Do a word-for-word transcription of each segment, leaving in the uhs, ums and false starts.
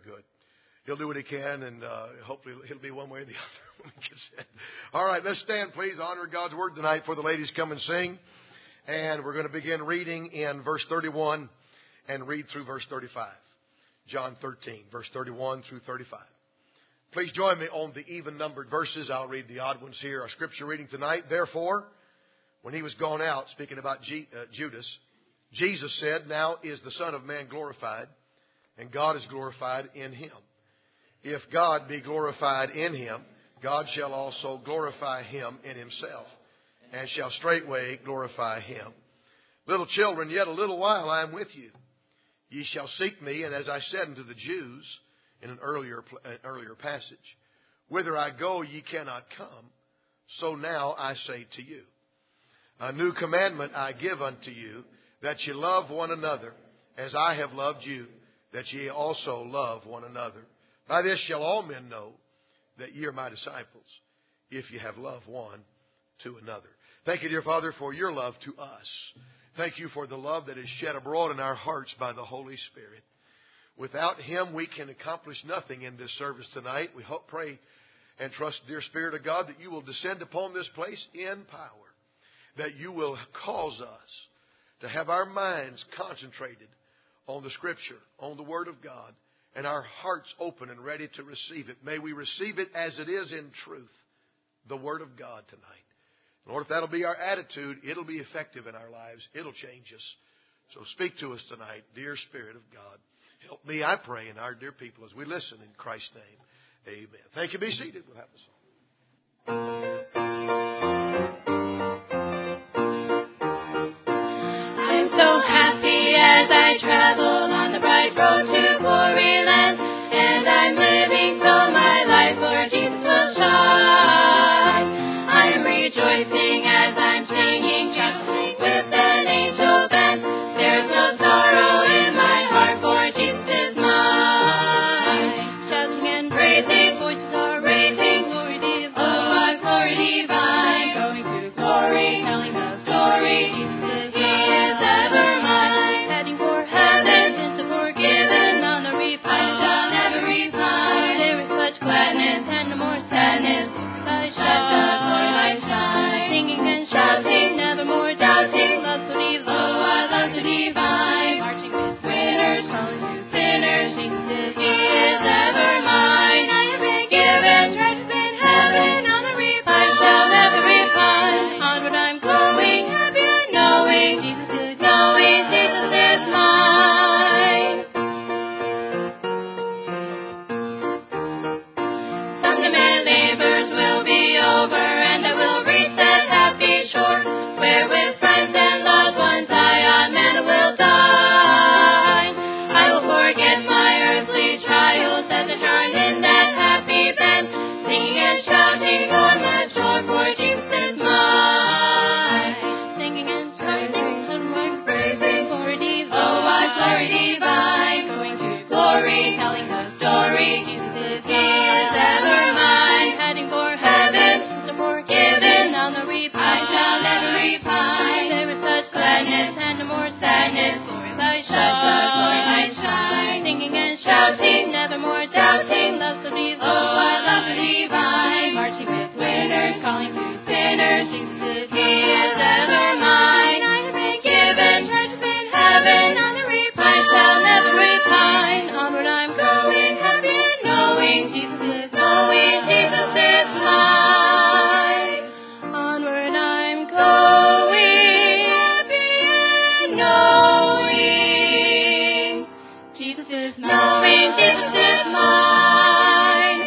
good. He'll do what he can, and uh, hopefully he'll be one way or the other when he gets in. All right, let's stand, please. Honor God's Word tonight before the ladies come and sing. And we're going to begin reading in verse thirty-one and read through verse thirty-five. John thirteen, verse thirty-one through thirty-five. Please join me on the even-numbered verses. I'll read the odd ones here. Our scripture reading tonight. Therefore, when he was gone out, speaking about G, uh, Judas, Jesus said, Now is the Son of Man glorified, and God is glorified in him. If God be glorified in him, God shall also glorify him in himself, and shall straightway glorify him. Little children, yet a little while I am with you. Ye shall seek me, and as I said unto the Jews in an earlier, an earlier passage, whither I go ye cannot come, so now I say to you. A new commandment I give unto you, that ye love one another, as I have loved you, that ye also love one another. By this shall all men know that ye are my disciples, if ye have love one to another. Thank you, dear Father, for your love to us. Thank you for the love that is shed abroad in our hearts by the Holy Spirit. Without him, we can accomplish nothing in this service tonight. We hope, pray, and trust, dear Spirit of God, that you will descend upon this place in power, that you will cause us to have our minds concentrated on the Scripture, on the Word of God, and our hearts open and ready to receive it. May we receive it as it is in truth, the Word of God tonight. Lord, if that'll be our attitude, it'll be effective in our lives. It'll change us. So speak to us tonight, dear Spirit of God. Help me, I pray, and our dear people as we listen in Christ's name. Amen. Thank you. Be seated. We'll have the song. I'm so happy as I travel on the bright road to glory land, and I'm living so my life for Jesus will shine. I'm rejoicing as I'm singing, traveling with an angel band. There's no sorrow in my heart, for Jesus is mine. Shouting and praising, voices are raising, glory divine, oh my glory divine. Going to glory, telling the story, Jesus is He is ever mine. Heading for heaven, sins are forgiven, on the repine, I shall never repine. There is such gladness and no more sadness, I shall glory shine. Singing and shouting, never more doubting, love so divine, oh I love so divine. Marching with winners, calling to sinners, Jesus is He is ever mine. I have been given treasures in heaven, on the repine, shall never repine. Onward I'm going, happy and knowing, Jesus is knowing, Jesus is mine. Someday my labors will be over, and I will reach that happy shore, where with friends and loved ones I on manna will dine. I will forget my earthly trials as I join in that happy band, singing and shouting on that shore, for Jesus is mine. Singing and shouting, and praising, glory divine, oh my glory divine. Going to glory, telling the story, Jesus is He is ever mine. Heading for heaven, sins are forgiven, on the repine, I shall never repine. There is such gladness and no more sadness, glory thy shine, glory thy shine. Singing and shouting, never more doubting, love so divine, oh I love so divine. Marching with winners, calling to sinners, Jesus is He is ever mine. I have been given treasures in heaven, on the repine, shall never repine. Onward I'm going, happy and knowing, Jesus is knowing, Jesus is mine. Onward I'm going, happy and knowing, Jesus is knowing, Jesus is mine.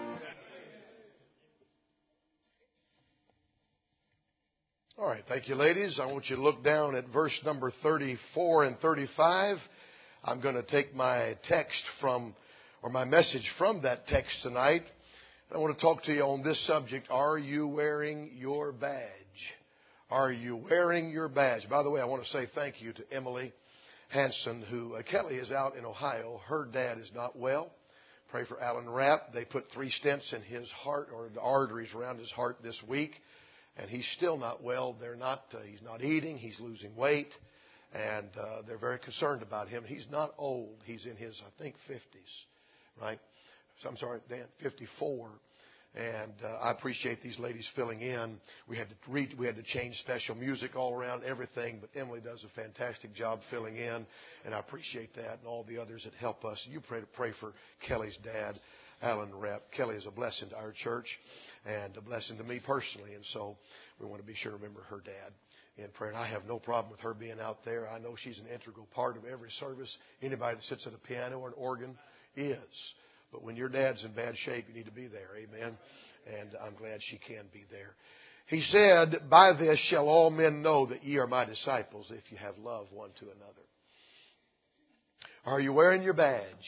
All right, thank you, ladies. I want you to look down at verse number thirty-four and thirty-five. I'm going to take my text from, or my message from that text tonight. I want to talk to you on this subject. Are you wearing your badge? Are you wearing your badge? By the way, I want to say thank you to Emily Hanson, who, uh, Kelly is out in Ohio. Her dad is not well. Pray for Alan Rapp. They put three stents in his heart, or the arteries around his heart this week. And he's still not well. They're not, uh, he's not eating. He's losing weight. And uh, they're very concerned about him. He's not old. He's in his, I think, fifties. right? So I'm sorry, Dan, fifty-four. And uh, I appreciate these ladies filling in. We had to read, we had to change special music all around, everything. But Emily does a fantastic job filling in, and I appreciate that, and all the others that help us. You pray to pray for Kelly's dad, Alan Rep. Kelly is a blessing to our church and a blessing to me personally, and so we want to be sure to remember her dad in prayer. And I have no problem with her being out there. I know she's an integral part of every service. Anybody that sits at a piano or an organ is. But when your dad's in bad shape, you need to be there. Amen. And I'm glad she can be there. He said, by this shall all men know that ye are my disciples, if you have love one to another. Are you wearing your badge?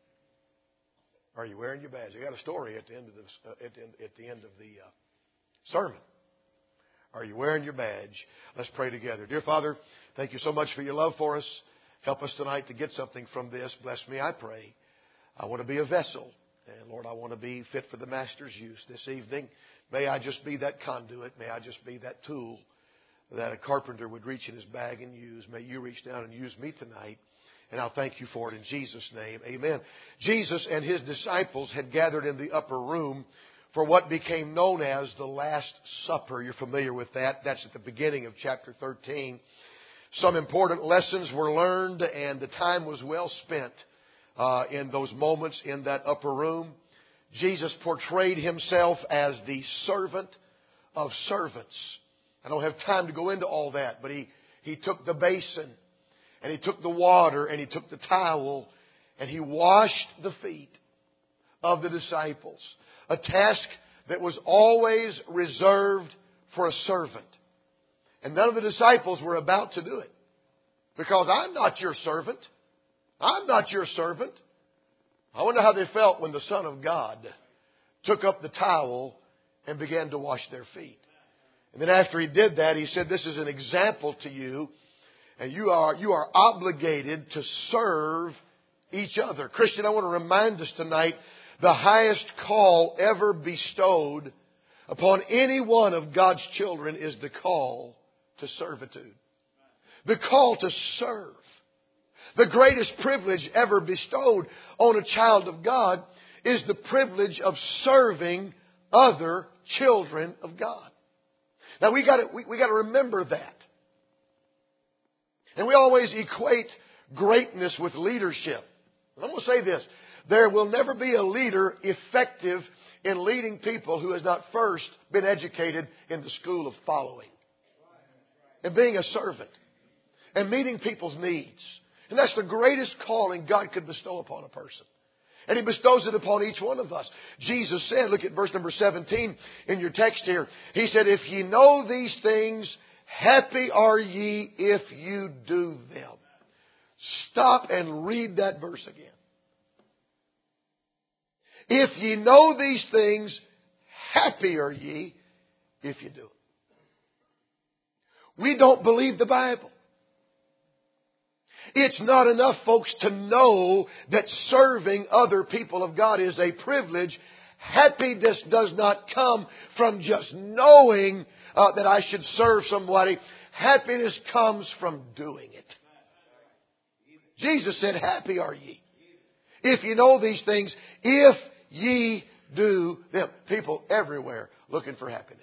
Are you wearing your badge? I got a story at the end of the, uh, at the end, at the end of the uh, sermon. Are you wearing your badge? Let's pray together. Dear Father, thank you so much for your love for us. Help us tonight to get something from this. Bless me, I pray. I want to be a vessel. And Lord, I want to be fit for the Master's use this evening. May I just be that conduit. May I just be that tool that a carpenter would reach in his bag and use. May you reach down and use me tonight. And I'll thank you for it in Jesus' name. Amen. Jesus and his disciples had gathered in the upper room for what became known as the Last Supper. You're familiar with that. That's at the beginning of chapter thirteen. Some important lessons were learned, and the time was well spent uh, in those moments in that upper room. Jesus portrayed himself as the servant of servants. I don't have time to go into all that, but he, he took the basin, and he took the water, and he took the towel, and he washed the feet of the disciples. A task that was always reserved for a servant. And none of the disciples were about to do it. Because I'm not your servant. I'm not your servant. I wonder how they felt when the Son of God took up the towel and began to wash their feet. And then after he did that, he said, this is an example to you. And you are, you are obligated to serve each other. Christian, I want to remind us tonight, the highest call ever bestowed upon any one of God's children is the call to servitude. The call to serve. The greatest privilege ever bestowed on a child of God is the privilege of serving other children of God. Now we got to we, we got to remember that. And we always equate greatness with leadership. And I'm going to say this. There will never be a leader effective in leading people who has not first been educated in the school of following. And being a servant. And meeting people's needs. And that's the greatest calling God could bestow upon a person. And He bestows it upon each one of us. Jesus said, look at verse number seventeen in your text here. He said, if ye know these things, happy are ye if you do them. Stop and read that verse again. If ye know these things, happy are ye if you do it. We don't believe the Bible. It's not enough, folks, to know that serving other people of God is a privilege. Happiness does not come from just knowing uh, that I should serve somebody. Happiness comes from doing it. Jesus said, happy are ye if you know these things, if ye do them. People everywhere looking for happiness.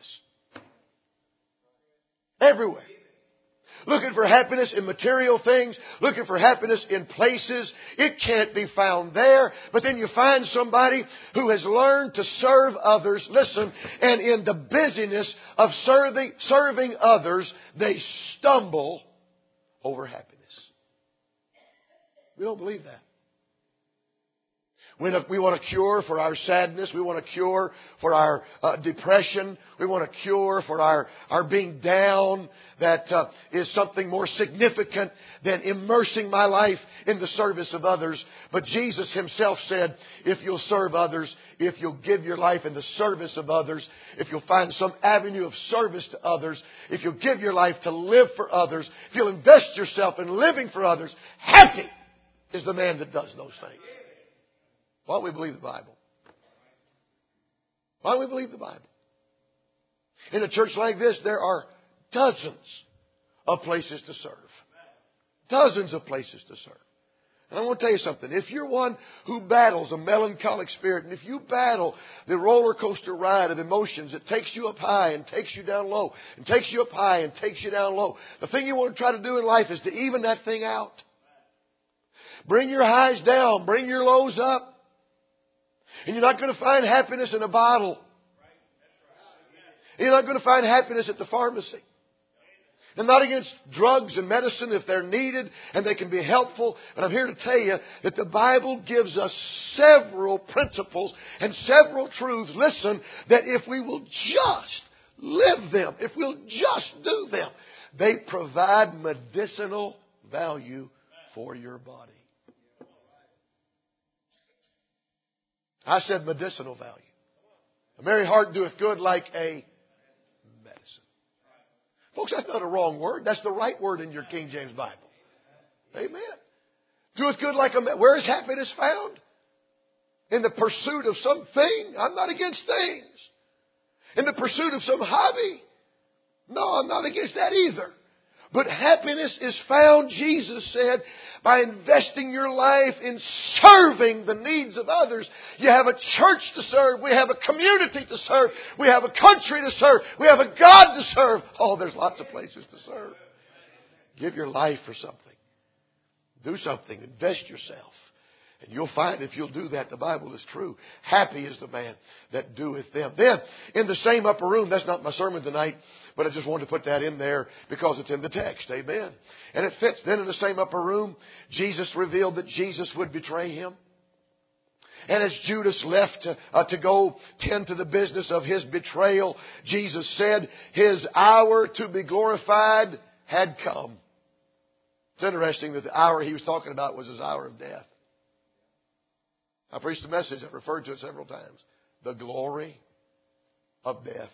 Everywhere. Looking for happiness in material things. Looking for happiness in places. It can't be found there. But then you find somebody who has learned to serve others. Listen, and in the busyness of serving, serving others, they stumble over happiness. We don't believe that. We want a cure for our sadness. We want a cure for our uh, depression. We want a cure for our, our being down. That uh, is something more significant than immersing my life in the service of others. But Jesus Himself said, if you'll serve others, if you'll give your life in the service of others, if you'll find some avenue of service to others, if you'll give your life to live for others, if you'll invest yourself in living for others, happy is the man that does those things. Why don't we believe the Bible? Why don't we believe the Bible? In a church like this, there are dozens of places to serve. Dozens of places to serve. And I want to tell you something. If you're one who battles a melancholic spirit, and if you battle the roller coaster ride of emotions that takes you up high and takes you down low, and takes you up high and takes you down low, the thing you want to try to do in life is to even that thing out. Bring your highs down. Bring your lows up. And you're not going to find happiness in a bottle. You're not going to find happiness at the pharmacy. I'm not against drugs and medicine if they're needed and they can be helpful. But I'm here to tell you that the Bible gives us several principles and several truths, listen, that if we will just live them, if we'll just do them, they provide medicinal value for your body. I said medicinal value. A merry heart doeth good like a medicine. Folks, that's not a wrong word. That's the right word in your King James Bible. Amen. Doeth good like a medicine. Where is happiness found? In the pursuit of something. I'm not against things. In the pursuit of some hobby. No, I'm not against that either. But happiness is found, Jesus said, by investing your life in serving the needs of others. You have a church to serve. We have a community to serve. We have a country to serve. We have a God to serve. Oh, there's lots of places to serve. Give your life for something. Do something. Invest yourself. And you'll find if you'll do that, the Bible is true. Happy is the man that doeth them. Then, in the same upper room, that's not my sermon tonight, but I just wanted to put that in there because it's in the text. Amen. And it fits. Then in the same upper room, Jesus revealed that Jesus would betray Him. And as Judas left to, uh, to go tend to the business of his betrayal, Jesus said His hour to be glorified had come. It's interesting that the hour He was talking about was His hour of death. I preached a message that referred to it several times. The glory of death.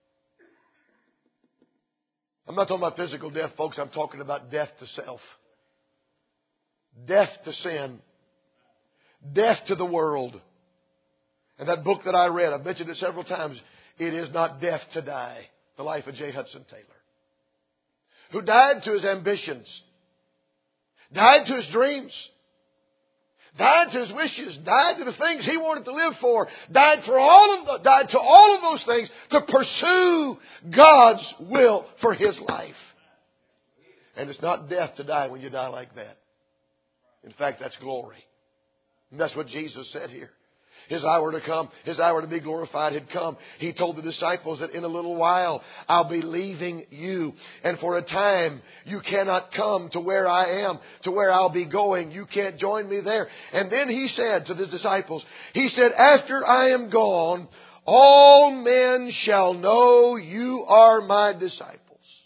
I'm not talking about physical death, folks. I'm talking about death to self. Death to sin. Death to the world. And that book that I read, I've mentioned it several times, It Is Not Death to Die. The life of J. Hudson Taylor. Who died to his ambitions. Died to his dreams. Died to his wishes, died to the things he wanted to live for, died for all of the, died to all of those things to pursue God's will for his life. And it's not death to die when you die like that. In fact, that's glory. And that's what Jesus said here. His hour to come, His hour to be glorified had come. He told the disciples that in a little while I'll be leaving you. And for a time you cannot come to where I am, to where I'll be going. You can't join me there. And then He said to the disciples, He said, after I am gone, all men shall know you are my disciples.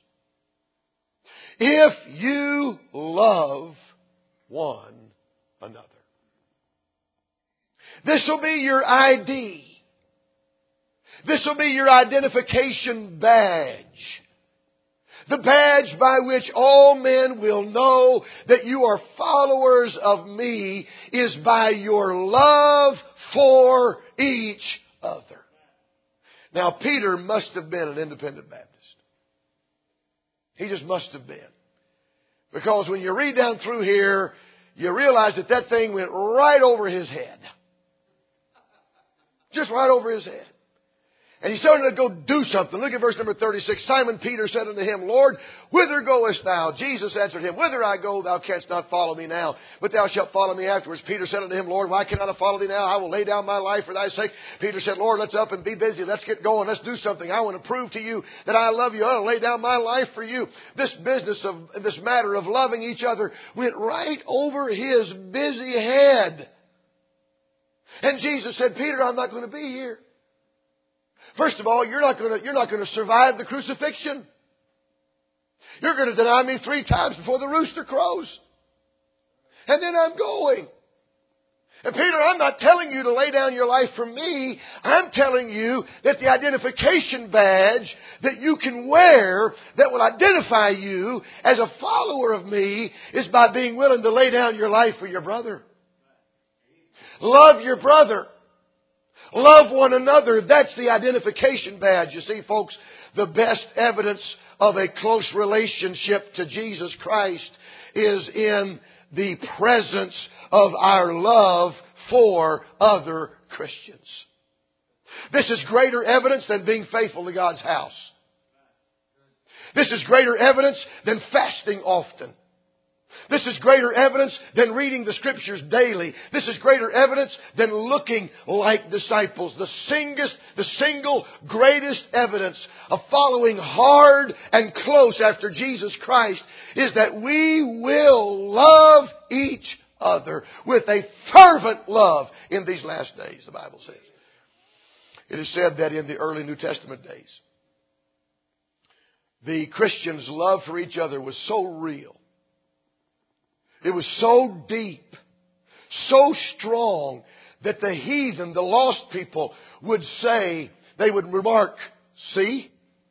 If you love one another. This will be your I D. This will be your identification badge. The badge by which all men will know that you are followers of me is by your love for each other. Now, Peter must have been an independent Baptist. He just must have been. Because when you read down through here, you realize that that thing went right over his head. Just right over his head. And he started to go do something. Look at verse number thirty-six. Simon Peter said unto Him, Lord, whither goest thou? Jesus answered him, Whither I go, thou canst not follow me now, but thou shalt follow me afterwards. Peter said unto him, Lord, why cannot I follow thee now? I will lay down my life for thy sake. Peter said, Lord, let's up and be busy. Let's get going. Let's do something. I want to prove to you that I love you. I'll lay down my life for you. This business of, this matter of loving each other went right over his busy head. And Jesus said, Peter, I'm not going to be here. First of all, you're not going to, you're not going to survive the crucifixion. You're going to deny me three times before the rooster crows. And then I'm going. And Peter, I'm not telling you to lay down your life for me. I'm telling you that the identification badge that you can wear that will identify you as a follower of me is by being willing to lay down your life for your brother. Love your brother. Love one another. That's the identification badge. You see, folks, the best evidence of a close relationship to Jesus Christ is in the presence of our love for other Christians. This is greater evidence than being faithful to God's house. This is greater evidence than fasting often. This is greater evidence than reading the Scriptures daily. This is greater evidence than looking like disciples. The singest, the single greatest evidence of following hard and close after Jesus Christ is that we will love each other with a fervent love in these last days, the Bible says. It is said that in the early New Testament days, the Christians' love for each other was so real. It was so deep, so strong, that the heathen, the lost people, would say, they would remark, see?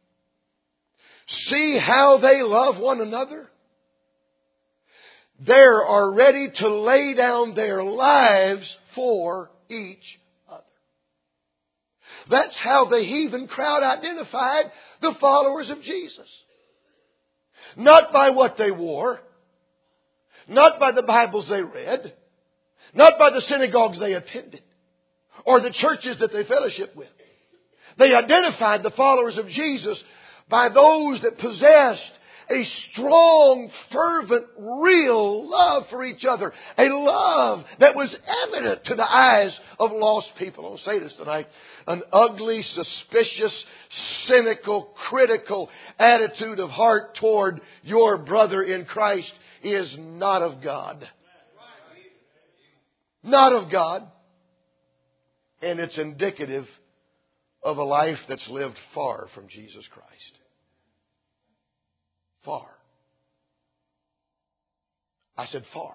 See how they love one another? They are ready to lay down their lives for each other. That's how the heathen crowd identified the followers of Jesus. Not by what they wore, not by the Bibles they read, not by the synagogues they attended, or the churches that they fellowshiped with. They identified the followers of Jesus by those that possessed a strong, fervent, real love for each other. A love that was evident to the eyes of lost people. I'll say this tonight. An ugly, suspicious, cynical, critical attitude of heart toward your brother in Christ is not of God. Not of God. And it's indicative of a life that's lived far from Jesus Christ. Far. I said far.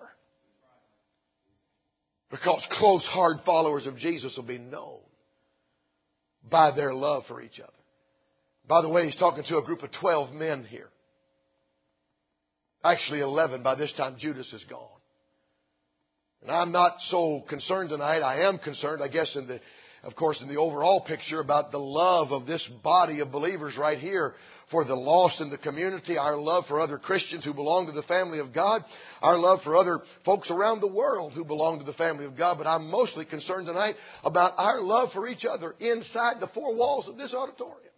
Because close, hard followers of Jesus will be known by their love for each other. By the way, he's talking to a group of twelve men here. Actually eleven. By this time Judas is gone. And I'm not so concerned tonight. I am concerned, I guess, in the, of course, in the overall picture about the love of this body of believers right here for the lost in the community, our love for other Christians who belong to the family of God, our love for other folks around the world who belong to the family of God. But I'm mostly concerned tonight about our love for each other inside the four walls of this auditorium.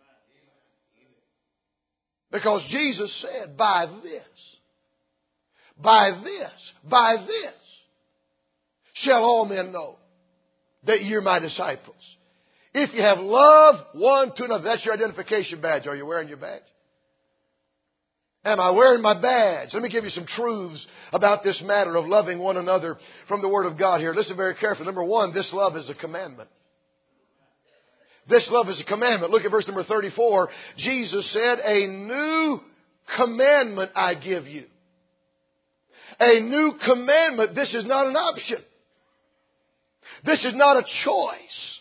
Because Jesus said, by this, by this, by this, shall all men know that you're my disciples. If you have love one to another. That's your identification badge. Are you wearing your badge? Am I wearing my badge? Let me give you some truths about this matter of loving one another from the Word of God here. Listen very carefully. Number one, this love is a commandment. This love is a commandment. Look at verse number thirty-four. Jesus said, a new commandment I give you. A new commandment. This is not an option. This is not a choice.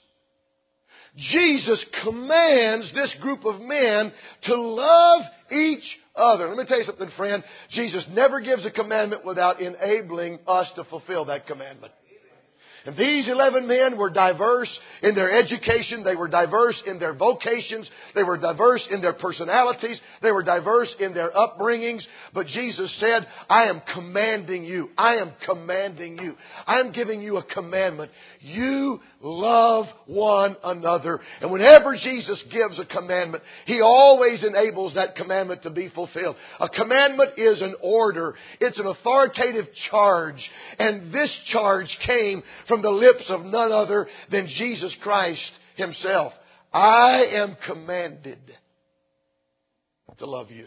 Jesus commands this group of men to love each other. Let me tell you something, friend. Jesus never gives a commandment without enabling us to fulfill that commandment. And these eleven men were diverse in their education. They were diverse in their vocations. They were diverse in their personalities. They were diverse in their upbringings. But Jesus said, I am commanding you. I am commanding you. I am giving you a commandment. You love one another. And whenever Jesus gives a commandment, He always enables that commandment to be fulfilled. A commandment is an order. It's an authoritative charge. And this charge came from the lips of none other than Jesus Christ Himself. I am commanded to love you.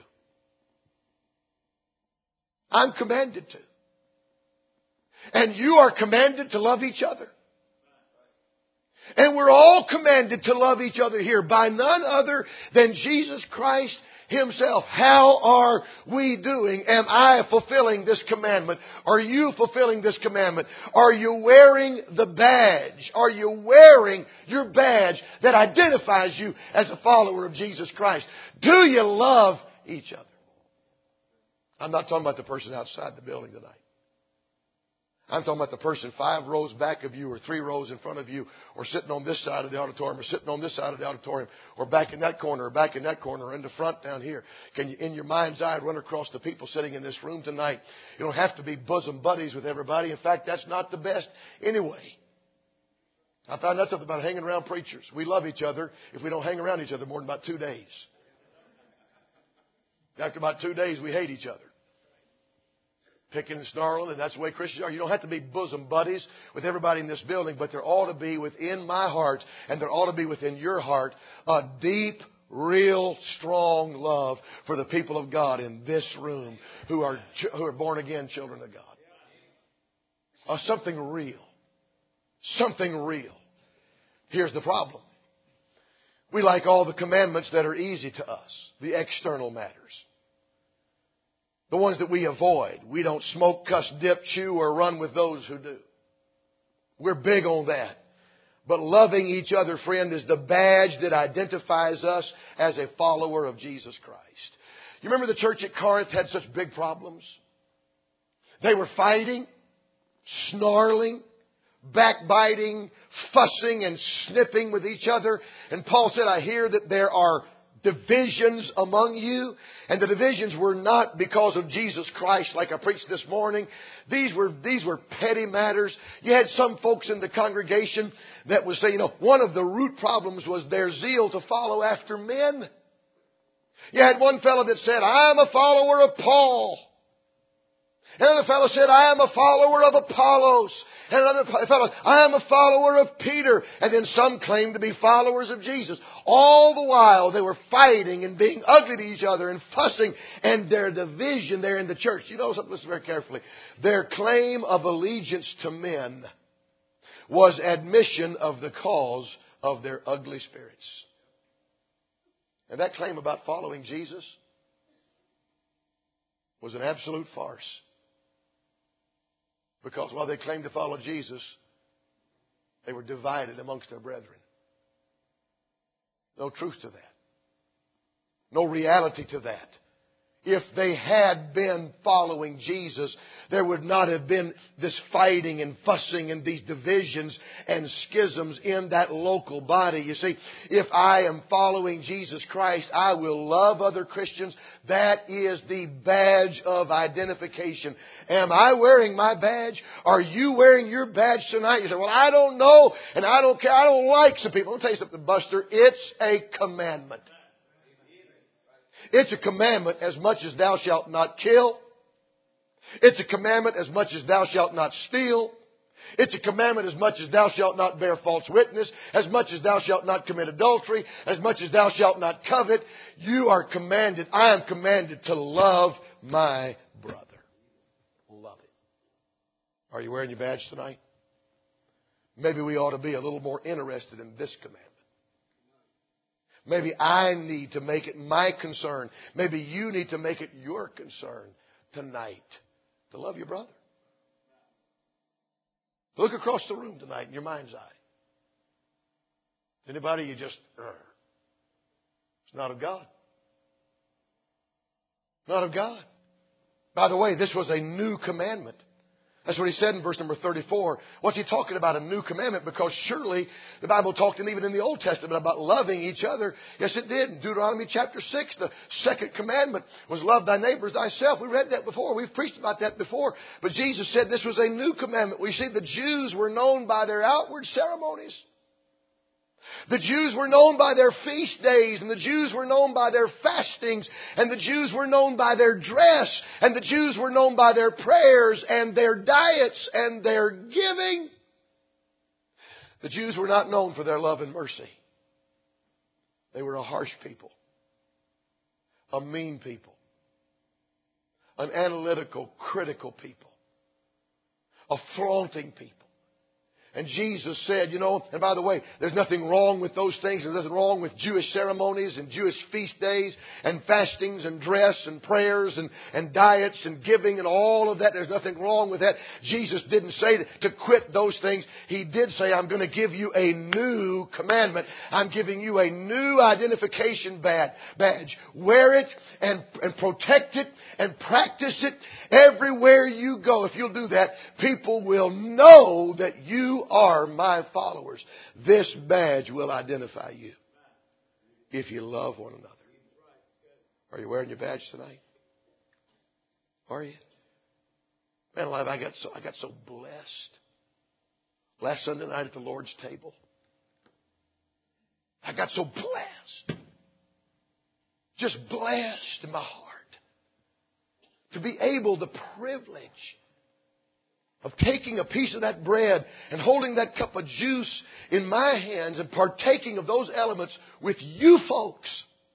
I'm commanded to. And you are commanded to love each other. And we're all commanded to love each other here by none other than Jesus Christ Himself. How are we doing? Am I fulfilling this commandment? Are you fulfilling this commandment? Are you wearing the badge? Are you wearing your badge that identifies you as a follower of Jesus Christ? Do you love each other? I'm not talking about the person outside the building tonight. I'm talking about the person five rows back of you or three rows in front of you or sitting on this side of the auditorium or sitting on this side of the auditorium or back in that corner or back in that corner or in the front down here. Can you, in your mind's eye, run across the people sitting in this room tonight? You don't have to be bosom buddies with everybody. In fact, that's not the best anyway. I found out something about hanging around preachers. We love each other if we don't hang around each other more than about two days. After about two days, we hate each other. Picking and snarling, and that's the way Christians are. You don't have to be bosom buddies with everybody in this building, but there ought to be within my heart, and there ought to be within your heart, a deep, real, strong love for the people of God in this room who are who are born again children of God. Uh, something real. Something real. Here's the problem. We like all the commandments that are easy to us, the external matters. The ones that we avoid. We don't smoke, cuss, dip, chew, or run with those who do. We're big on that. But loving each other, friend, is the badge that identifies us as a follower of Jesus Christ. You remember the church at Corinth had such big problems? They were fighting, snarling, backbiting, fussing, and snipping with each other. And Paul said, I hear that there are divisions among you. And the divisions were not because of Jesus Christ, like I preached this morning. These were, these were petty matters. You had some folks in the congregation that would say, you know, one of the root problems was their zeal to follow after men. You had one fellow that said, I'm a follower of Paul. Another fellow said, I am a follower of Apollos. And another fellow, I am a follower of Peter. And then some claimed to be followers of Jesus. All the while they were fighting and being ugly to each other and fussing. And their division there in the church. You know something? Listen very carefully. Their claim of allegiance to men was admission of the cause of their ugly spirits. And that claim about following Jesus was an absolute farce. Because while they claimed to follow Jesus, they were divided amongst their brethren. No truth to that. No reality to that. If they had been following Jesus, there would not have been this fighting and fussing and these divisions and schisms in that local body. You see, if I am following Jesus Christ, I will love other Christians. That is the badge of identification. Am I wearing my badge? Are you wearing your badge tonight? You say, well, I don't know, and I don't care. I don't like some people. I'll tell you something, Buster. It's a commandment. It's a commandment as much as thou shalt not kill. It's a commandment as much as thou shalt not steal. It's a commandment as much as thou shalt not bear false witness, as much as thou shalt not commit adultery, as much as thou shalt not covet. You are commanded, I am commanded to love my brother. Love it. Are you wearing your badge tonight? Maybe we ought to be a little more interested in this commandment. Maybe I need to make it my concern. Maybe you need to make it your concern tonight to love your brother. Look across the room tonight in your mind's eye. Anybody you just, uh, it's not of God. Not of God. By the way, this was a new commandment. That's what he said in verse number thirty-four. What's he talking about? A new commandment? Because surely the Bible talked, and even in the Old Testament, about loving each other. Yes, it did. In Deuteronomy chapter six, the second commandment was love thy neighbor as thyself. We read that before. We've preached about that before. But Jesus said this was a new commandment. We see the Jews were known by their outward ceremonies. The Jews were known by their feast days, and the Jews were known by their fastings, and the Jews were known by their dress, and the Jews were known by their prayers and their diets and their giving. The Jews were not known for their love and mercy. They were a harsh people, a mean people, an analytical, critical people, a flaunting people. And Jesus said, you know, and by the way, there's nothing wrong with those things. There's nothing wrong with Jewish ceremonies and Jewish feast days and fastings and dress and prayers and, and diets and giving and all of that. There's nothing wrong with that. Jesus didn't say to quit those things. He did say, I'm going to give you a new commandment. I'm giving you a new identification badge. Wear it and, and protect it and practice it everywhere you go. If you'll do that, people will know that you are my followers. This badge will identify you if you love one another. Are you wearing your badge tonight? Are you? Man alive, I got so I got so blessed. Last Sunday night at the Lord's table, I got so blessed. Just blessed in my heart. To be able, the privilege of taking a piece of that bread and holding that cup of juice in my hands and partaking of those elements with you folks.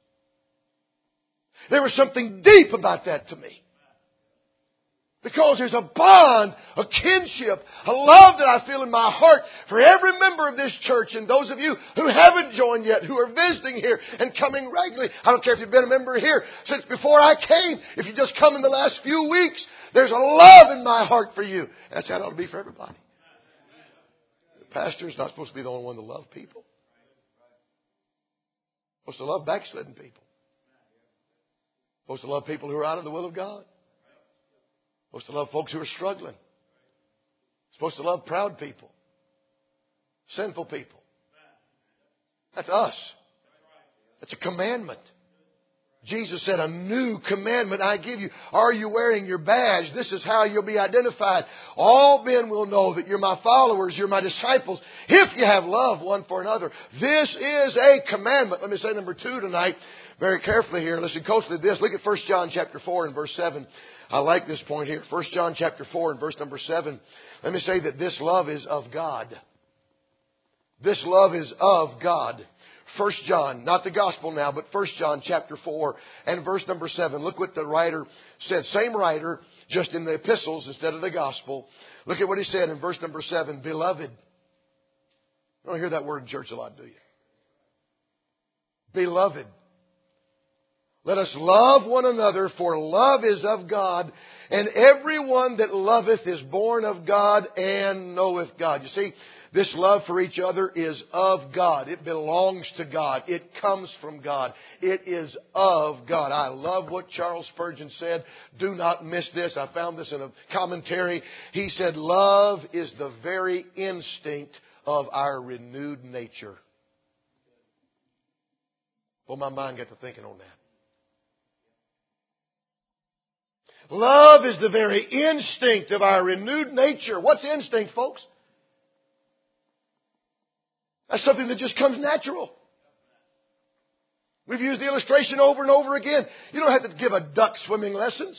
There was something deep about that to me. Because there's a bond, a kinship, a love that I feel in my heart for every member of this church and those of you who haven't joined yet, who are visiting here and coming regularly. I don't care if you've been a member here since before I came. If you just come in the last few weeks, there's a love in my heart for you. That's how it ought to be for everybody. The pastor is not supposed to be the only one to love people. Supposed to love backslidden people. Supposed to love people who are out of the will of God. Supposed to love folks who are struggling. Supposed to love proud people. Sinful people. That's us. That's a commandment. Jesus said, a new commandment I give you. Are you wearing your badge? This is how you'll be identified. All men will know that you're my followers, you're my disciples, if you have love one for another. This is a commandment. Let me say number two tonight, very carefully here. Listen closely to this. Look at First John chapter four and verse seven. I like this point here. First John chapter four and verse number seven. Let me say that this love is of God. This love is of God. First John, not the gospel now, but First John chapter four and verse number seven. Look what the writer said. Same writer, just in the epistles instead of the gospel. Look at what he said in verse number seven. Beloved. You don't hear that word in church a lot, do you? Beloved. Let us love one another, for love is of God, and everyone that loveth is born of God and knoweth God. You see, this love for each other is of God. It belongs to God. It comes from God. It is of God. I love what Charles Spurgeon said. Do not miss this. I found this in a commentary. He said, love is the very instinct of our renewed nature. Well, my mind got to thinking on that. Love is the very instinct of our renewed nature. What's instinct, folks? That's something that just comes natural. We've used the illustration over and over again. You don't have to give a duck swimming lessons.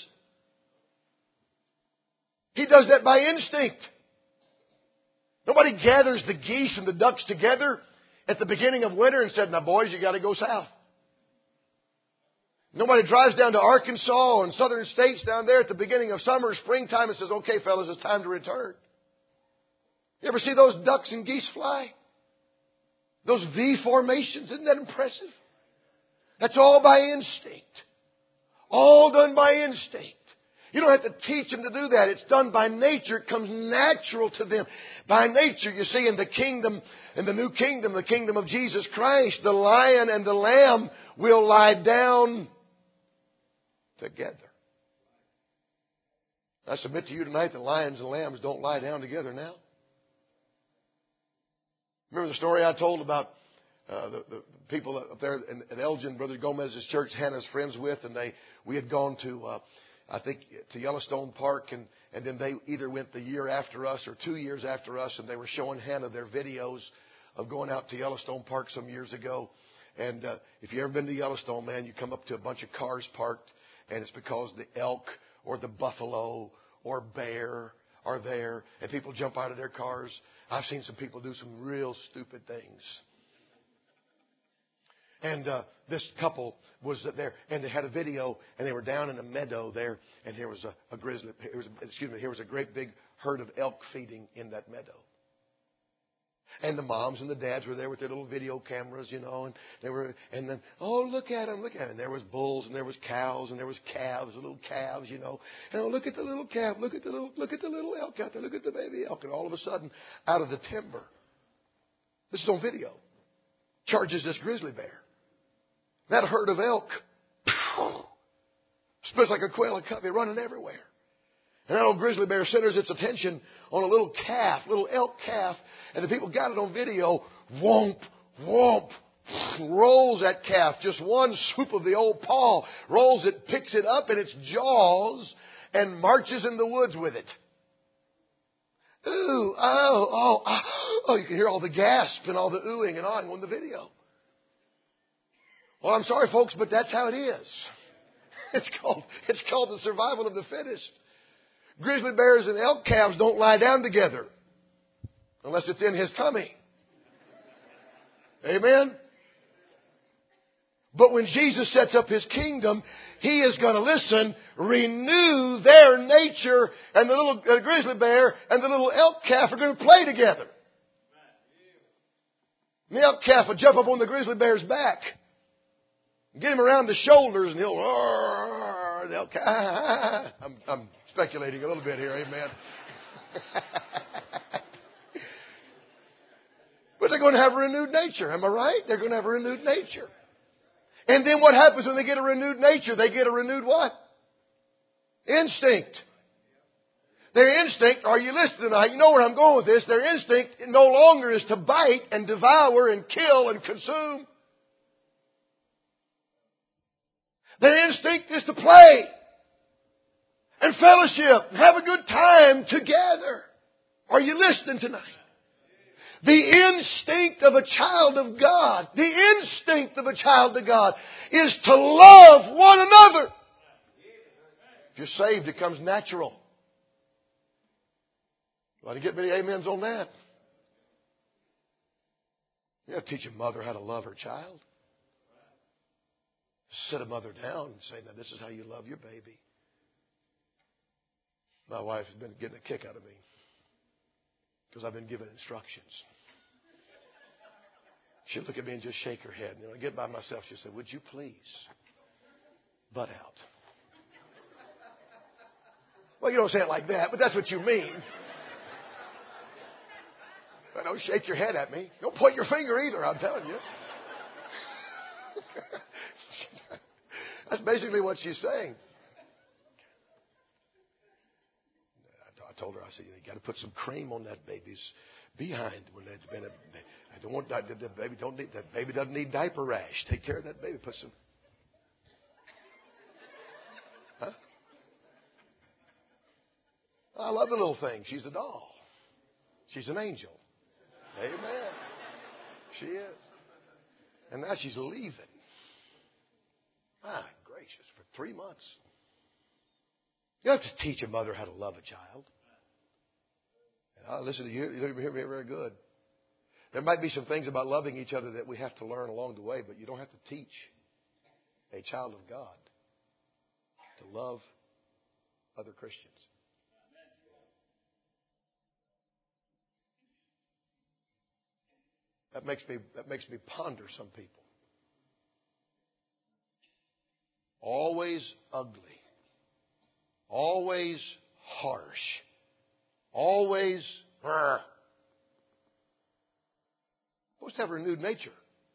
He does that by instinct. Nobody gathers the geese and the ducks together at the beginning of winter and said, now boys, you got to go south. Nobody drives down to Arkansas and southern states down there at the beginning of summer or springtime and says, okay, fellas, it's time to return. You ever see those ducks and geese fly? Those V formations, isn't that impressive? That's all by instinct. All done by instinct. You don't have to teach them to do that. It's done by nature. It comes natural to them. By nature, you see, in the kingdom, in the new kingdom, the kingdom of Jesus Christ, the lion and the lamb will lie down together. I submit to you tonight that lions and lambs don't lie down together now. Remember the story I told about uh, the, the people up there at Elgin, Brother Gomez's church, Hannah's friends with, and they we had gone to, uh, I think, to Yellowstone Park, and, and then they either went the year after us or two years after us, and they were showing Hannah their videos of going out to Yellowstone Park some years ago. And uh, if you've ever been to Yellowstone, man, you come up to a bunch of cars parked, and it's because the elk or the buffalo or bear are there, and people jump out of their cars. I've seen some people do some real stupid things. And uh, this couple was there, and they had a video, and they were down in a meadow there, and there was a, a grizzly, there was a, excuse me, there was a great big herd of elk feeding in that meadow. And the moms and the dads were there with their little video cameras, you know, and they were, and then, oh, look at them, look at them. And there was bulls and there was cows and there was calves, little calves, you know. And oh, look at the little calf, look at the little, look at the little elk out there, look at the baby elk. And all of a sudden, out of the timber, this is on video, charges this grizzly bear. That herd of elk splits like a quail and covey running everywhere. And that old grizzly bear centers its attention on a little calf, little elk calf, and the people got it on video. Whomp, whomp, rolls that calf. Just one swoop of the old paw. Rolls it, picks it up in its jaws, and marches in the woods with it. Ooh, oh, oh, oh. Oh, you can hear all the gasp and all the oohing and ahhing on the video. Well, I'm sorry, folks, but that's how it is. It's called, it's called the survival of the fittest. Grizzly bears and elk calves don't lie down together unless it's in his tummy. Amen? But when Jesus sets up His kingdom, He is going to, listen, renew their nature, and the little uh, grizzly bear and the little elk calf are going to play together. The elk calf will jump up on the grizzly bear's back, get him around the shoulders, and he'll roar. The elk calf. I'm, I'm speculating a little bit here, amen. But they're going to have a renewed nature, am I right? They're going to have a renewed nature. And then what happens when they get a renewed nature? They get a renewed what? Instinct. Their instinct, are you listening tonight? You know where I'm going with this. Their instinct no longer is to bite and devour and kill and consume. Their instinct is to play and fellowship and have a good time together. Are you listening tonight? The instinct of a child of God, the instinct of a child of God is to love one another. If you're saved, it comes natural. Want to get many amens on that? You have to teach a mother how to love her child. Sit a mother down and say, now this is how you love your baby. My wife has been getting a kick out of me because I've been given instructions. She'll look at me and just shake her head. And when I get by myself, she'll say, would you please butt out? Well, you don't say it like that, but that's what you mean. But don't shake your head at me. Don't point your finger either, I'm telling you. That's basically what she's saying. I told her, I said, you got to put some cream on that baby's behind when it's been a. I don't want that. The baby don't need that baby doesn't need diaper rash. Take care of that baby. Put some. Huh? I love the little thing. She's a doll. She's an angel. Amen. She is. And now she's leaving. My gracious, for three months. You have to teach a mother how to love a child. And I'll listen to you. You hear me very good. There might be some things about loving each other that we have to learn along the way, but you don't have to teach a child of God to love other Christians. That makes me that makes me ponder some people. Always ugly. Always harsh. Always uh, supposed to have a renewed nature.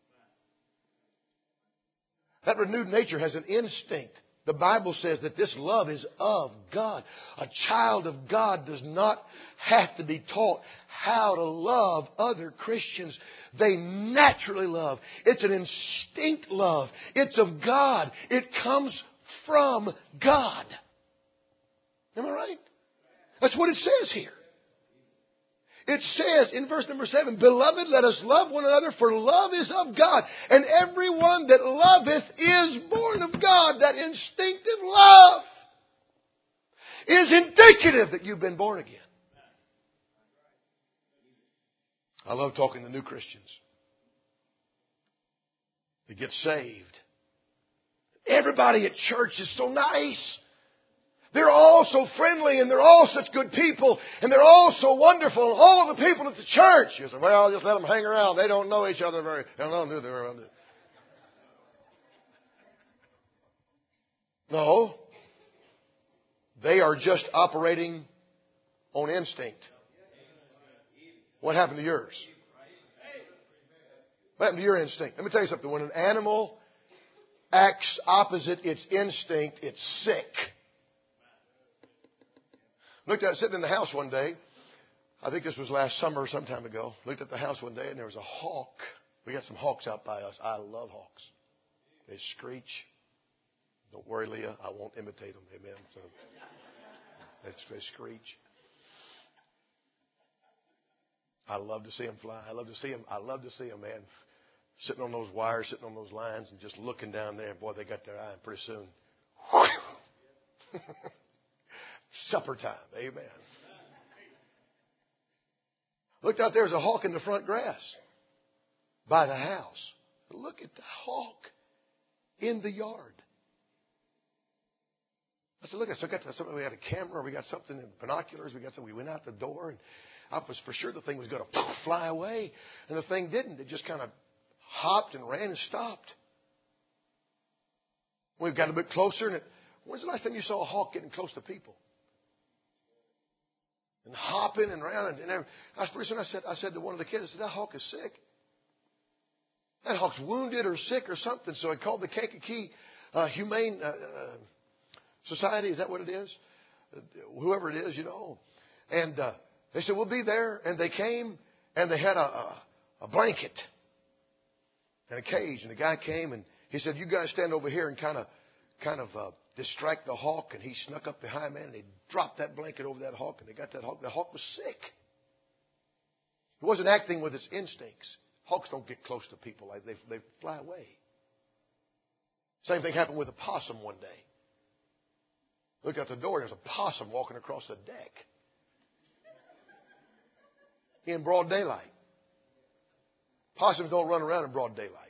That renewed nature has an instinct. The Bible says that this love is of God. A child of God does not have to be taught how to love other Christians. They naturally love. It's an instinct love. It's of God. It comes from God. Am I right? That's what it says here. It says in verse number seven, Beloved, let us love one another, for love is of God. And everyone that loveth is born of God. That instinctive love is indicative that you've been born again. I love talking to new Christians. They get saved. Everybody at church is so nice. They're all so friendly, and they're all such good people, and they're all so wonderful. All of the people at the church, you say, well, just let them hang around. They don't know each other very, they don't know who they're around. No. They are just operating on instinct. What happened to yours? What happened to your instinct? Let me tell you something. When an animal acts opposite its instinct, it's sick. Looked at sitting in the house one day. I think this was last summer or some time ago. Looked at the house one day and there was a hawk. We got some hawks out by us. I love hawks. They screech. Don't worry, Leah. I won't imitate them. Amen. So they, they screech. I love to see them fly. I love to see them. I love to see them, man. Sitting on those wires, sitting on those lines, and just looking down there. Boy, they got their eye. And pretty soon, supper time. Amen. Looked out there, there's a hawk in the front grass by the house. Look at the hawk in the yard. I said, look, I got something. We had a camera. We got something in binoculars. We got something. We went out the door, and I was for sure the thing was going to fly away. And the thing didn't. It just kind of hopped and ran and stopped. We've got a bit closer. And it, when's the last time you saw a hawk getting close to people? And hopping and around. And, and I was pretty soon I said, I said to one of the kids, I said, that hawk is sick. That hawk's wounded or sick or something. So I called the Kankakee uh, Humane uh, uh, Society. Is that what it is? Uh, whoever it is, you know. And uh, they said, we'll be there. And they came and they had a, a, a blanket and a cage. And the guy came and he said, you guys stand over here and kind of kind of uh, distract the hawk. And he snuck up behind me and they dropped that blanket over that hawk. And they got that hawk. The hawk was sick. It wasn't acting with its instincts. Hawks don't get close to people. Like they, they fly away. Same thing happened with a possum one day. Look out the door. There's a possum walking across the deck. In broad daylight. Possums don't run around in broad daylight.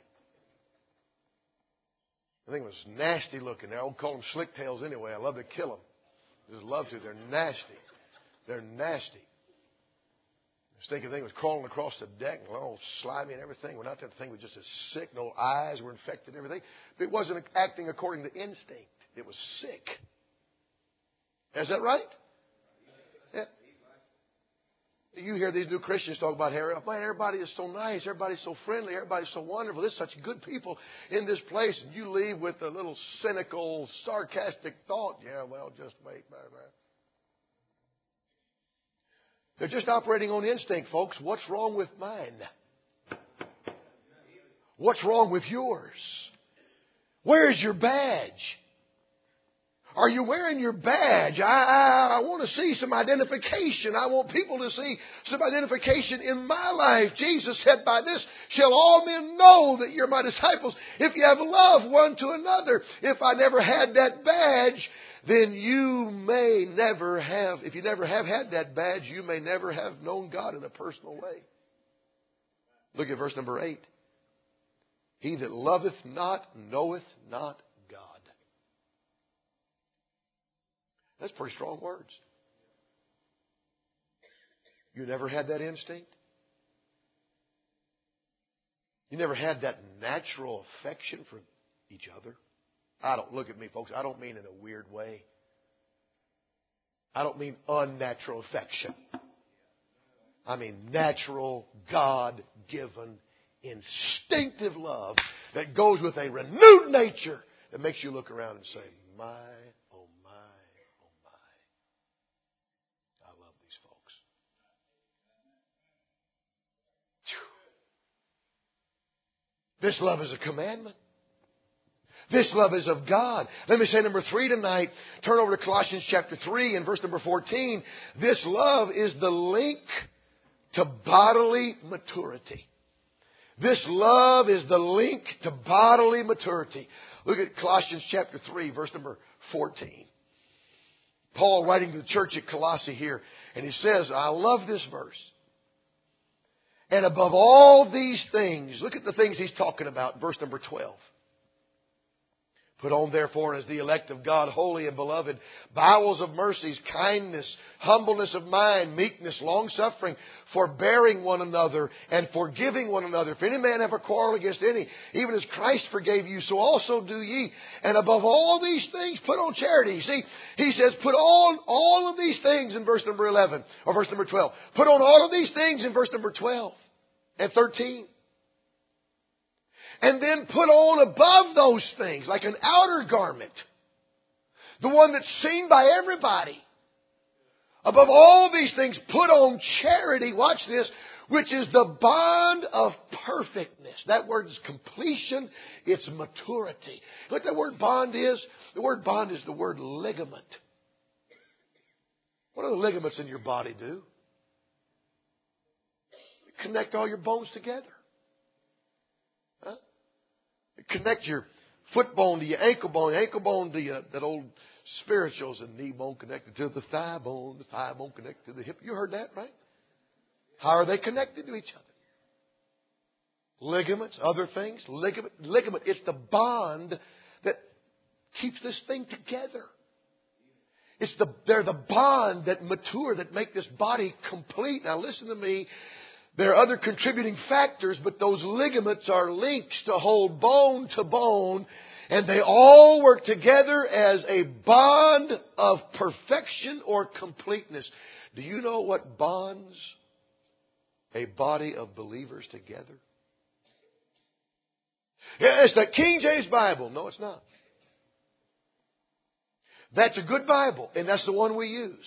I think it was nasty looking. I don't call them slick tails anyway. I love to kill them. Just love to. They're nasty. They're nasty. The stinking thing was crawling across the deck and all slimy and everything. Went out there, the thing was just as sick. No eyes were infected and everything. But it wasn't acting according to instinct. It was sick. Is that right? Yeah. You hear these new Christians talk about, man, everybody is so nice. Everybody's so friendly. Everybody's so wonderful. There's such good people in this place. And you leave with a little cynical, sarcastic thought. Yeah, well, just wait. They're just operating on instinct, folks. What's wrong with mine? What's wrong with yours? Where's your badge? Are you wearing your badge? I, I, I want to see some identification. I want people to see some identification in my life. Jesus said, by this shall all men know that you're my disciples, if you have love one to another. If I never had that badge, then you may never have, if you never have had that badge, you may never have known God in a personal way. Look at verse number eight. He that loveth not knoweth not God. That's pretty strong words. You never had that instinct? You never had that natural affection for each other? I don't, look at me, folks, I don't mean in a weird way. I don't mean unnatural affection. I mean natural, God-given, instinctive love that goes with a renewed nature that makes you look around and say, my, oh my, oh my. I love these folks. Whew. This love is a commandment. This love is of God. Let me say number three tonight. Turn over to Colossians chapter three and verse number fourteen. This love is the link to bodily maturity. This love is the link to bodily maturity. Look at Colossians chapter three, verse number fourteen. Paul writing to the church at Colossae here, and he says, I love this verse. And above all these things, look at the things he's talking about, verse number twelve. Put on therefore as the elect of God, holy and beloved, bowels of mercies, kindness, humbleness of mind, meekness, long-suffering, forbearing one another, and forgiving one another. If any man have a quarrel against any, even as Christ forgave you, so also do ye. And above all these things, put on charity. See, he says, put on all of these things in verse number eleven, or verse number twelve. Put on all of these things in verse number twelve and thirteen. And then put on above those things, like an outer garment, the one that's seen by everybody. Above all these things, put on charity, watch this, which is the bond of perfectness. That word is completion, it's maturity. What that word bond is? The word bond is the word ligament. What do the ligaments in your body do? They connect all your bones together. Huh? Connect your foot bone to your ankle bone, ankle bone to your, that old spirituals, and knee bone connected to the thigh bone, the thigh bone connected to the hip. You heard that, right? How are they connected to each other? Ligaments, other things. Ligament, ligament. It's the bond that keeps this thing together. It's the they're the bond that mature, that make this body complete. Now listen to me. There are other contributing factors, but those ligaments are links to hold bone to bone, and they all work together as a bond of perfection or completeness. Do you know what bonds a body of believers together? Yeah, it's the King James Bible. No, it's not. That's a good Bible, and that's the one we use.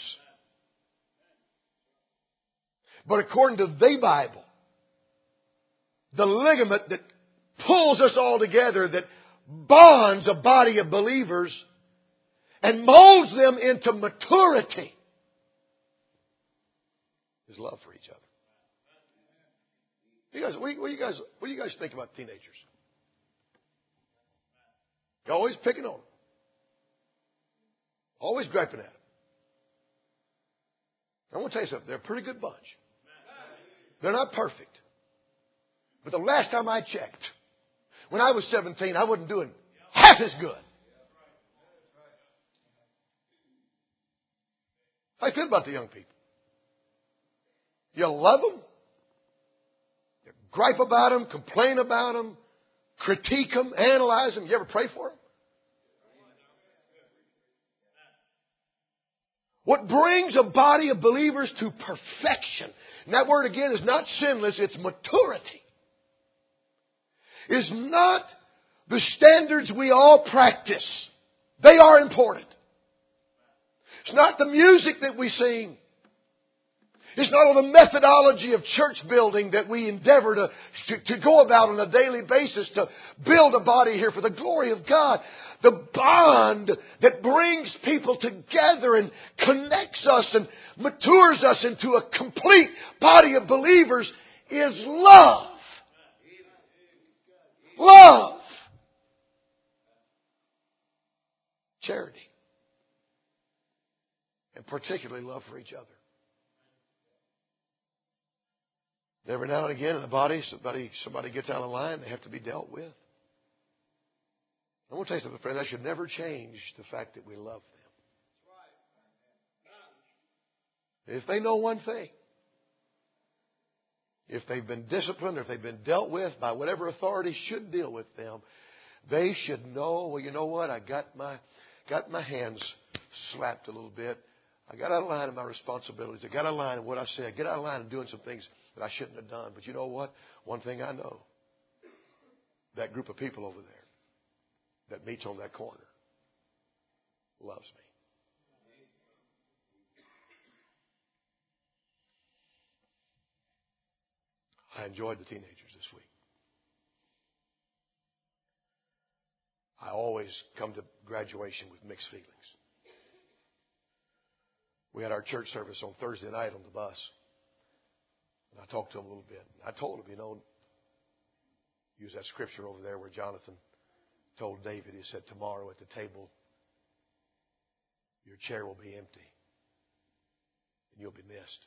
But according to the Bible, the ligament that pulls us all together, that bonds a body of believers and molds them into maturity, is love for each other. You guys, what do you, what do you guys, what do you guys think about teenagers? You're always picking on them. Always griping at them. I want to tell you something. They're a pretty good bunch. They're not perfect. But the last time I checked, when I was seventeen, I wasn't doing half as good. How do you feel about the young people? You love them? You gripe about them, complain about them, critique them, analyze them. You ever pray for them? What brings a body of believers to perfection, and that word again is not sinless, it's maturity, is not the standards we all practice. They are important. It's not the music that we sing. It's not all the methodology of church building that we endeavor to, to, to go about on a daily basis to build a body here for the glory of God. The bond that brings people together and connects us and matures us into a complete body of believers is love. Love. Charity. And particularly love for each other. Every now and again in the body, somebody, somebody gets out of line, they have to be dealt with. I want to tell you something, friend. That should never change the fact that we love them. If they know one thing, if they've been disciplined or if they've been dealt with by whatever authority should deal with them, they should know, well, you know what? I got my got my hands slapped a little bit. I got out of line in my responsibilities. I got out of line in what I said. I get out of line in doing some things that I shouldn't have done. But you know what? One thing I know. That group of people over there that meets on that corner loves me. I enjoyed the teenagers this week. I always come to graduation with mixed feelings. We had our church service on Thursday night on the bus. And I talked to them a little bit. I told them, you know, use that scripture over there where Jonathan told David, he said, tomorrow at the table, your chair will be empty and you'll be missed.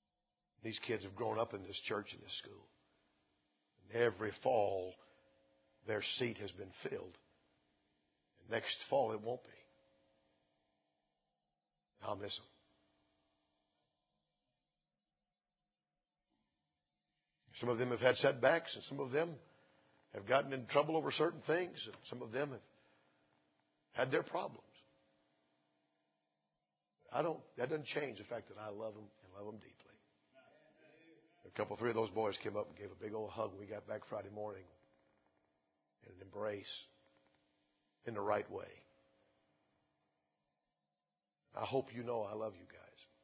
These kids have grown up in this church and this school. And every fall, their seat has been filled. And next fall it won't be. I'll miss them. Some of them have had setbacks, and some of them have gotten in trouble over certain things, and some of them have had their problems. I don't. That doesn't change the fact that I love them and love them deeply. A couple, three of those boys came up and gave a big old hug when we got back Friday morning, and an embrace in the right way. I hope you know I love you guys.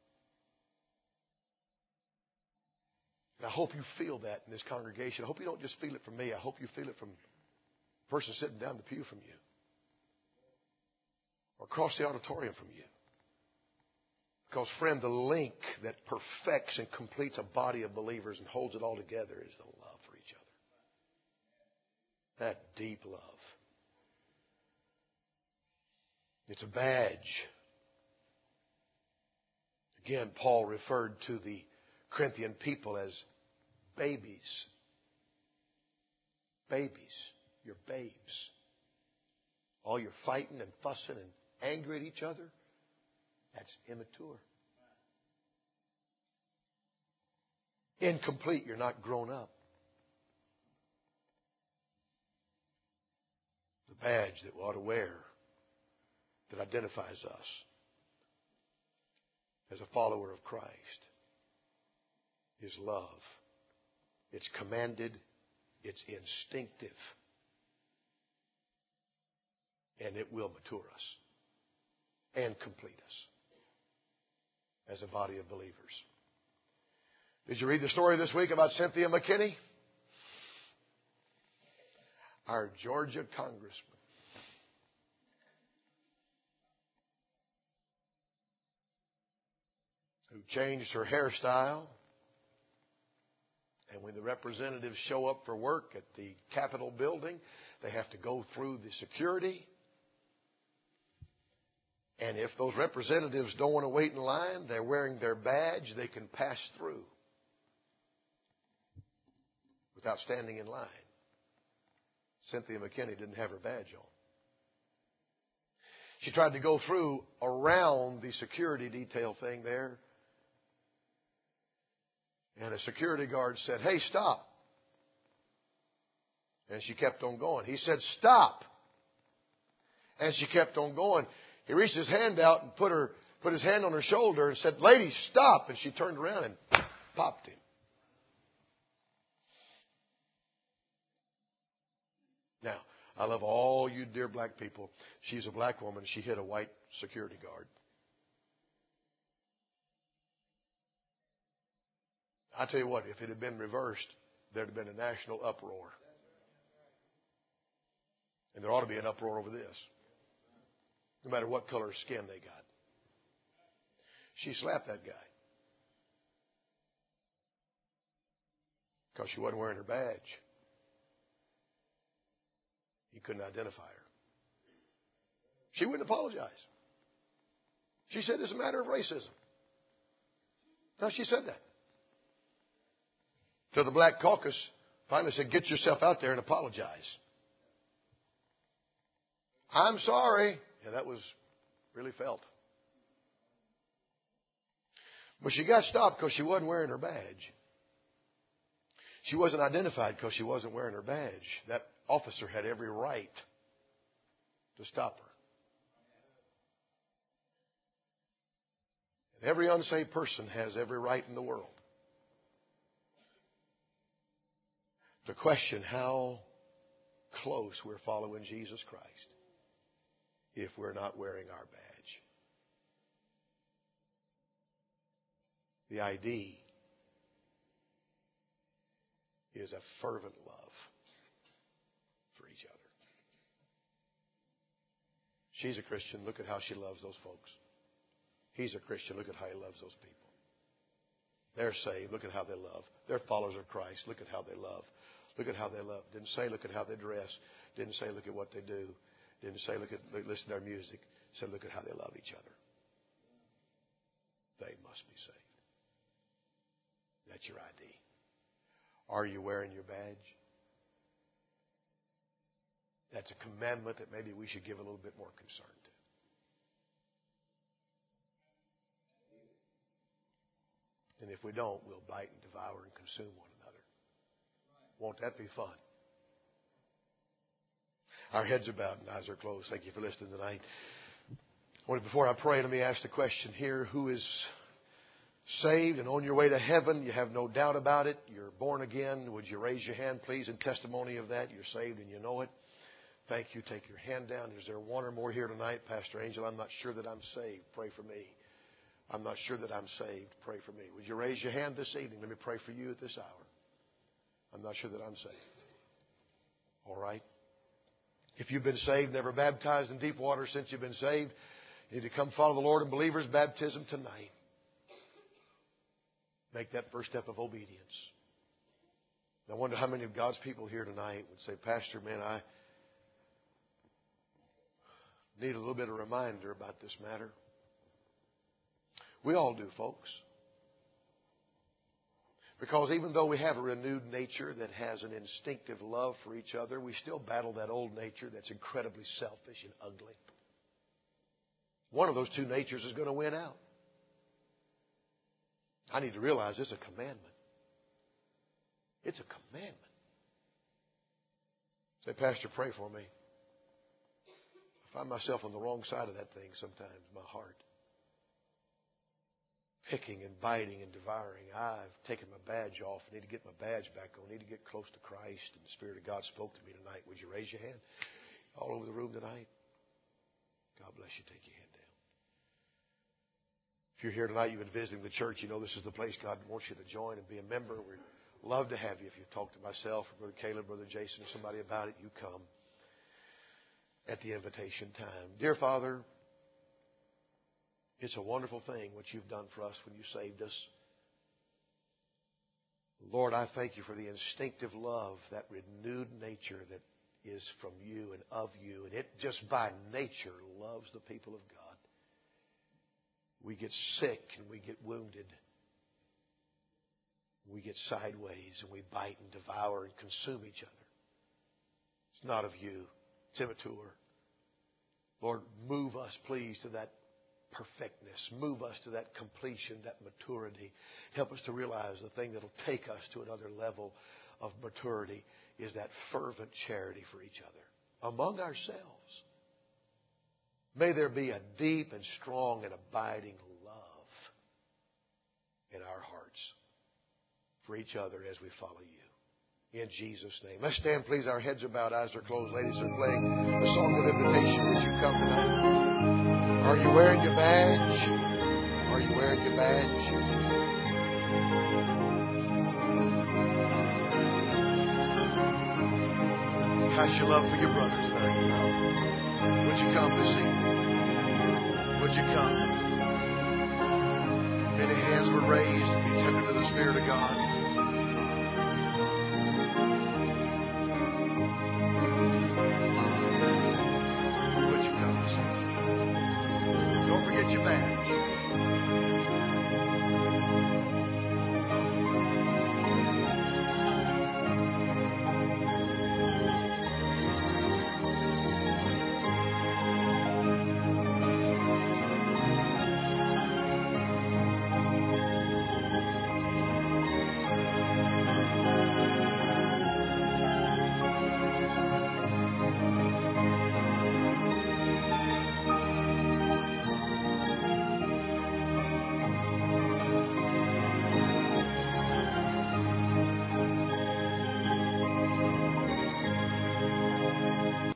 And I hope you feel that in this congregation. I hope you don't just feel it from me. I hope you feel it from the person sitting down the pew from you, or across the auditorium from you. Because, friend, the link that perfects and completes a body of believers and holds it all together is the love for each other. That deep love. It's a badge. Again, Paul referred to the Corinthian people as babies. Babies. You're babes. All you're fighting and fussing and angry at each other, that's immature. Incomplete. You're not grown up. The badge that we ought to wear that identifies us as a follower of Christ is love. It's commanded. It's instinctive. And it will mature us and complete us as a body of believers. Did you read the story this week about Cynthia McKinney? Our Georgia congressman. Who changed her hairstyle. And when the representatives show up for work at the Capitol building, they have to go through the security. And if those representatives don't want to wait in line, they're wearing their badge, they can pass through without standing in line. Cynthia McKinney didn't have her badge on. She tried to go through around the security detail thing there. And a security guard said, "Hey, stop." And she kept on going. He said, "Stop." And she kept on going. He reached his hand out and put her put his hand on her shoulder and said, "Lady, stop." And she turned around and popped him. Now, I love all you dear black people. She's a black woman. She hit a white security guard. I tell you what, if it had been reversed, there'd have been a national uproar. And there ought to be an uproar over this. No matter what color skin they got. She slapped that guy. Because she wasn't wearing her badge. He couldn't identify her. She wouldn't apologize. She said it's a matter of racism. No, she said that. So the Black Caucus finally said, "Get yourself out there and apologize." "I'm sorry." Yeah, that was really felt. But she got stopped because she wasn't wearing her badge. She wasn't identified because she wasn't wearing her badge. That officer had every right to stop her. And every unsaved person has every right in the world to question how close we're following Jesus Christ if we're not wearing our badge. The I D is a fervent love for each other. She's a Christian. Look at how she loves those folks. He's a Christian. Look at how he loves those people. They're saved. Look at how they love. They're followers of Christ. Look at how they love. Look at how they love. Didn't say look at how they dress. Didn't say look at what they do. Didn't say look at listen to their music. Said look at how they love each other. They must be saved. That's your I D. Are you wearing your badge? that's a commandment that maybe we should give a little bit more concern to. And if we don't, we'll bite and devour and consume one another. Won't that be fun? Our heads are bowed and eyes are closed. Thank you for listening tonight. Before I pray, let me ask the question here. Who is saved and on your way to heaven? You have no doubt about it. You're born again. Would you raise your hand, please, in testimony of that? You're saved and you know it. Thank you. Take your hand down. Is there one or more here tonight? Pastor Angel, I'm not sure that I'm saved. Pray for me. I'm not sure that I'm saved. Pray for me. Would you raise your hand this evening? Let me pray for you at this hour. I'm not sure that I'm saved. All right. If you've been saved, never baptized in deep water since you've been saved, you need to come follow the Lord in believer's baptism tonight. Make that first step of obedience. I wonder how many of God's people here tonight would say, Pastor, man, I need a little bit of reminder about this matter. We all do, folks. Because even though we have a renewed nature that has an instinctive love for each other, we still battle that old nature that's incredibly selfish and ugly. One of those two natures is going to win out. I need to realize it's a commandment. It's a commandment. Say, Pastor, pray for me. I find myself on the wrong side of that thing sometimes, my heart. Picking and biting and devouring. I've taken my badge off. I need to get my badge back on. I need to get close to Christ. And the Spirit of God spoke to me tonight. Would you raise your hand? All over the room tonight. God bless you. Take your hand down. If you're here tonight, you've been visiting the church, you know this is the place God wants you to join and be a member. We'd love to have you. If you talk to myself, or Brother Caleb, Brother Jason, or somebody about it, you come at the invitation time. Dear Father, it's a wonderful thing what you've done for us when you saved us. Lord, I thank you for the instinctive love, that renewed nature that is from you and of you. And it just by nature loves the people of God. We get sick and we get wounded. We get sideways and we bite and devour and consume each other. It's not of you. It's immature. Lord, move us, please, to that perfectness. Move us to that completion, that maturity. Help us to realize the thing that will take us to another level of maturity is that fervent charity for each other among ourselves. May there be a deep and strong and abiding love in our hearts for each other as we follow you. In Jesus' name. Let's stand, please. Our heads are bowed, eyes are closed. Ladies are playing the song of invitation. Would you come tonight? Are you wearing your badge? Are you wearing your badge? How's your love for your brothers tonight? Would you come this evening? Would you come? Many hands were raised. Be tender to the Spirit of God.